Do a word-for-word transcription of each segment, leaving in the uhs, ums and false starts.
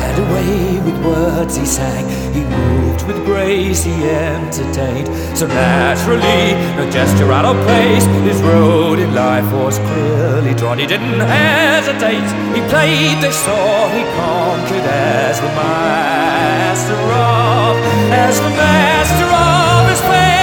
led away with words he sang, he moved with grace, he entertained. So naturally, no gesture out of place, his road in life was clearly drawn. He didn't hesitate, he played this song, he conquered as the master of, as the master of his fate.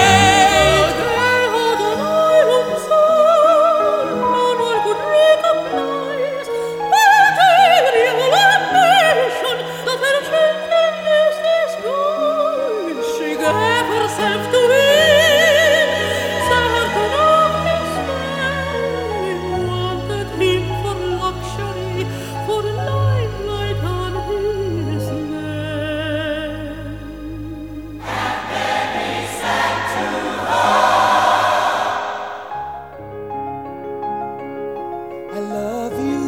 I love you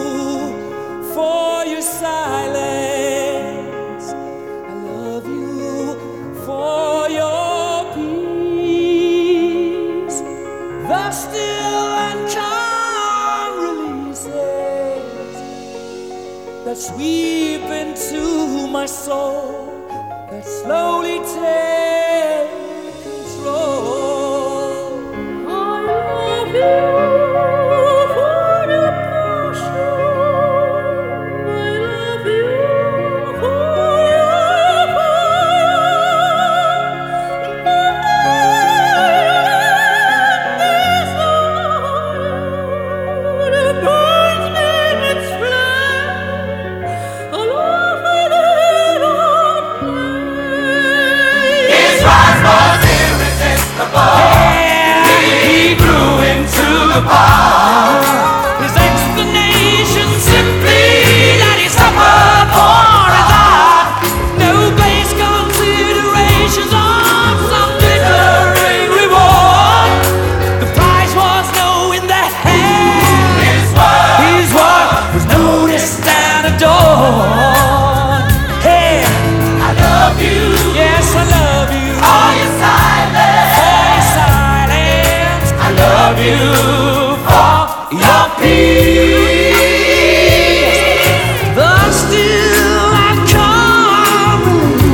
for your silence. I love you for your peace. The still and calm releases that sweep into my soul, that slowly take control. I love you. His explanation simply that he suffered for his art. No base considerations of some glittering reward. The prize was knowing that his word, his word was noticed and adored. Hey, I love you. Yes, I love you. For your silence. For your silence. I love you. Your peace, the still and calm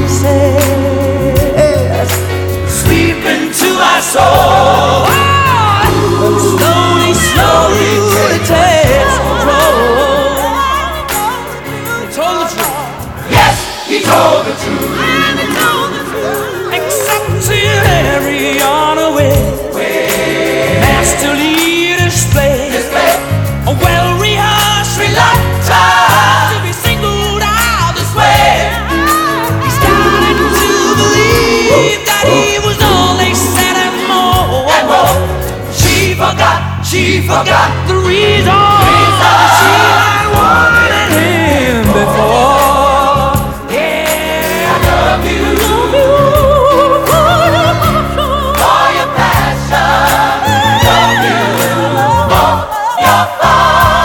releases sweep into my soul. Oh, and slowly, slowly it takes control. He told the truth. Yes, he told the truth. And he told the truth. Accepted every honor with master leaders play. A well-rehearsed reluctance to be singled out this way. He started to believe that he was all they said and more. And more. She forgot, she forgot the reason, reason. She had wanted him before. Yeah, I love you, love you for your passion, for your passion. Love you for your passion.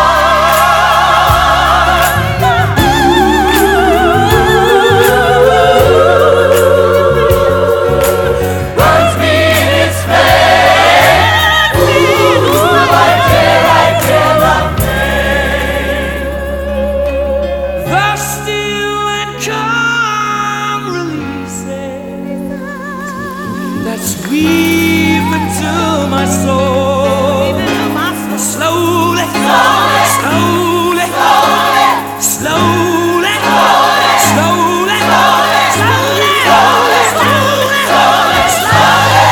Sweep into my soul, slowly, slowly, slowly, slowly, slowly, slowly, slowly, slowly.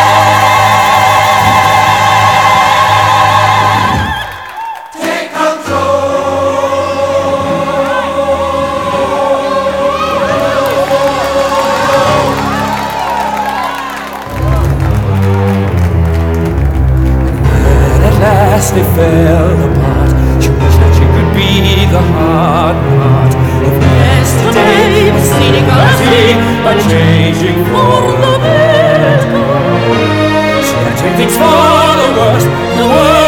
Take they fell apart. She wished that she could be the hard part of yesterday, proceeding on by changing for the better. She had to take things for the worst. The worst.